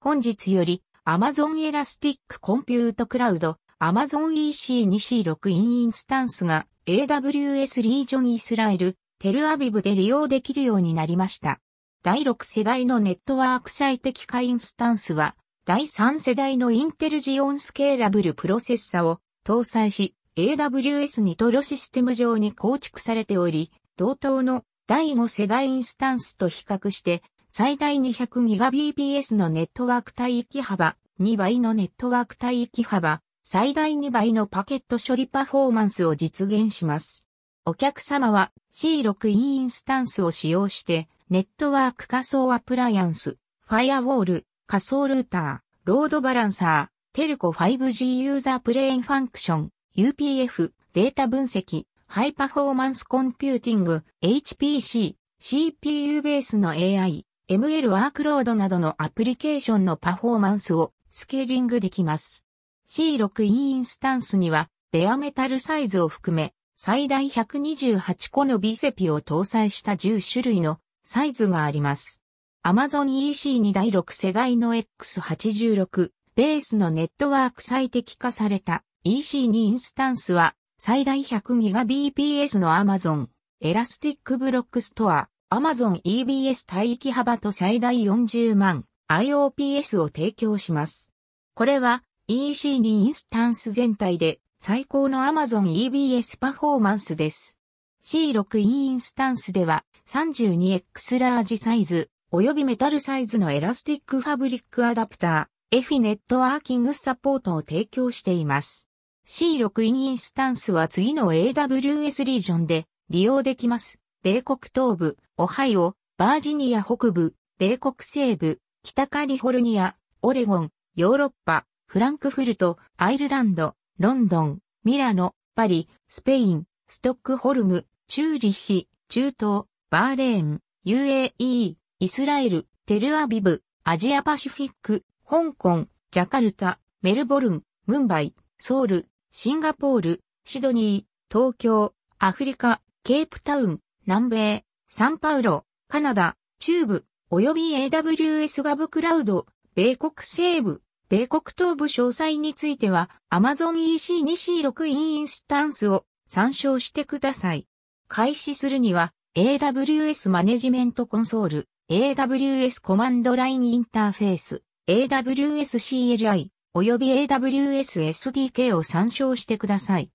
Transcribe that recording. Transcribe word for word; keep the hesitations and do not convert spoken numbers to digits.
本日より Amazon Elastic Compute Cloud Amazon イーシーにシーろく インスタンスが エーダブリューエス リージョンイスラエル、テルアビブで利用できるようになりました。だいろく世代のネットワーク最適化インスタンスは、だいさん世代のインテルジオンスケーラブルプロセッサを搭載し、エーダブリューエス ニトロシステム上に構築されており、同等のだいご世代インスタンスと比較して、最大 にひゃくギガビーピーエス のネットワーク帯域幅、にばいのネットワーク帯域幅、最大にばいのパケット処理パフォーマンスを実現します。お客様は シーろく インスタンスを使用して、ネットワーク仮想アプライアンス、ファイアウォール、仮想ルーター、ロードバランサー、テルコ ファイブジー ユーザープレーンファンクション、ユーピーエフ、データ分析、ハイパフォーマンスコンピューティング、エイチピーシー、シーピーユー ベースの エーアイ、エムエル ワークロードなどのアプリケーションのパフォーマンスをスケーリングできます。シーろく インスタンスには、ベアメタルサイズを含め、最大ひゃくにじゅうはちこのビセピを搭載したじゅっ種類のサイズがあります。Amazon イーシー にだいろく世代の エックスはちじゅうろく ベースのネットワーク最適化された イーシー にインスタンスは、最大 ひゃくギガビーピーエス の Amazon Elastic Block Store、Amazon イービーエス 帯域幅と最大よんじゅうまん アイオーピーエス を提供します。これは イーシー にインスタンス全体で最高の Amazon イービーエス パフォーマンスです。シーろく インスタンスでは さんじゅうにエックス ラージサイズ及びメタルサイズのエラスティックファブリックアダプター、エフィネットワーキングサポートを提供しています。シーろく インスタンスは次の エーダブリューエス リージョンで利用できます。米国東部、オハイオ、バージニア北部、米国西部、北カリフォルニア、オレゴン、ヨーロッパ、フランクフルト、アイルランド、ロンドン、ミラノ、パリ、スペイン、ストックホルム、チューリッヒ、中東、バーレーン、ユーエーイー、イスラエル、テルアビブ、アジアパシフィック、香港、ジャカルタ、メルボルン、ムンバイ、ソウル、シンガポール、シドニー、東京、アフリカ、ケープタウン、南米、サンパウロ、カナダ、中部、及び エーダブリューエス ガブクラウド、米国西部、米国東部詳細については Amazon イーシー にシーろく インスタンスを参照してください。開始するには エーダブリューエス マネジメントコンソール、エーダブリューエス コマンドラインインターフェース、エーダブリューエス シーエルアイ、及び エーダブリューエス エスディーケー を参照してください。